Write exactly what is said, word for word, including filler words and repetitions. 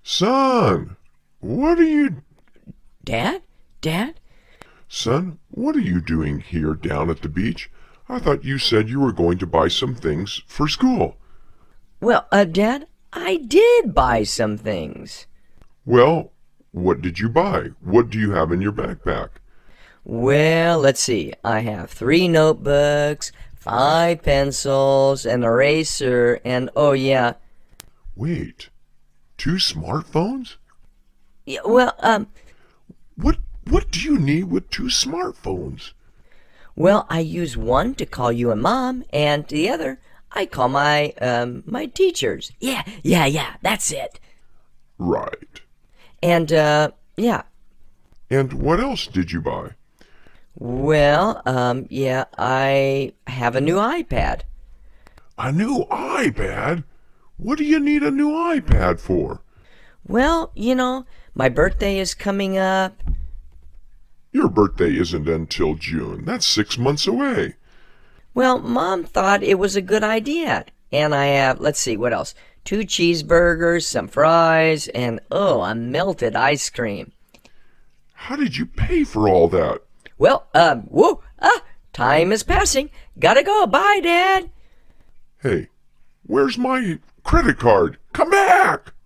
Son, what are you... Dad? Dad? Son, what are you doing here down at the beach? I thought you said you were going to buy some things for school. Well, uh, Dad, I did buy some things. Well, what did you buy? What do you have in your backpack? Well, let's see. I have three notebooks, five pencils, an eraser, and oh yeah. Wait, two smartphones? Yeah, well, um, What what do you need with two smartphones? well, I use one to call you a mom, and the other I call my um my teachers. Yeah, yeah, yeah, that's it. Right. And uh, yeah. And what else did you buy? Well, um, yeah, I have a new iPad. A new iPad? What do you need a new iPad for? Well, you know, my birthday is coming up. Your birthday isn't until June. That's six months away. Well, Mom thought it was a good idea. And I have, let's see, what else? Two cheeseburgers, some fries, and, oh, a melted ice cream. How did you pay for all that? Well, um, whoa, ah, time is passing. Gotta go. Bye, Dad. Hey, where's my credit card? Come back!